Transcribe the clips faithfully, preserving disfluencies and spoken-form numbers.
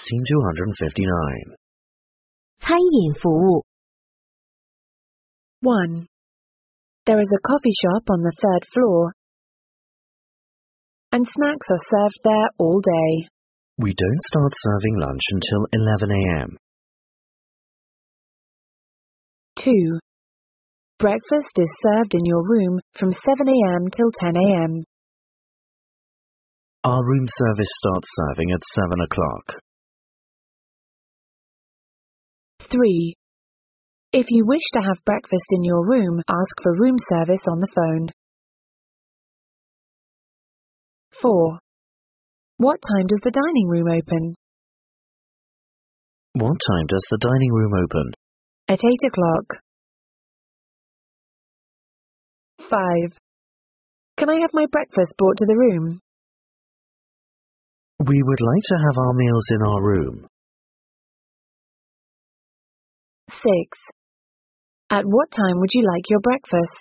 sixteen two fifty-nine. 餐饮服务 one. There is a coffee shop on the third floor, and snacks are served there all day. We don't start serving lunch until eleven a m two. Breakfast is served in your room from seven a m till ten a m Our room service starts serving at seven o'clock. three. If you wish to have breakfast in your room, ask for room service on the phone. four. What time does the dining room open? What time does the dining room open? At eight o'clock. five. Can I have my breakfast brought to the room? We would like to have our meals in our room. six. At what time would you like your breakfast?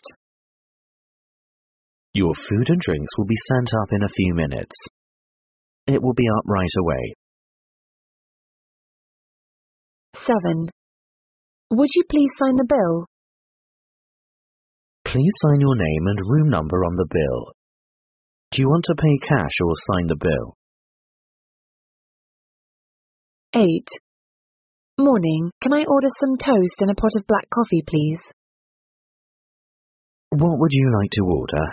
Your food and drinks will be sent up in a few minutes. It will be up right away. seven. Would you please sign the bill? Please sign your name and room number on the bill. Do you want to pay cash or sign the bill? eight. Morning, can I order some toast and a pot of black coffee, please? What would you like to order?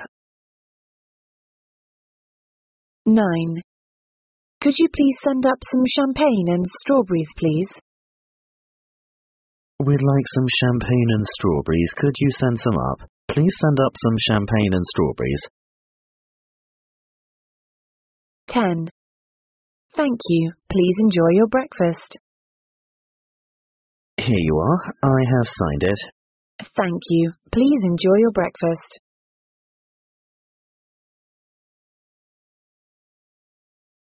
nine. Could you please send up some champagne and strawberries, please? We'd like some champagne and strawberries. Could you send some up? Please send up some champagne and strawberries. ten. Thank you. Please enjoy your breakfast. Here you are. I have signed it. Thank you. Please enjoy your breakfast.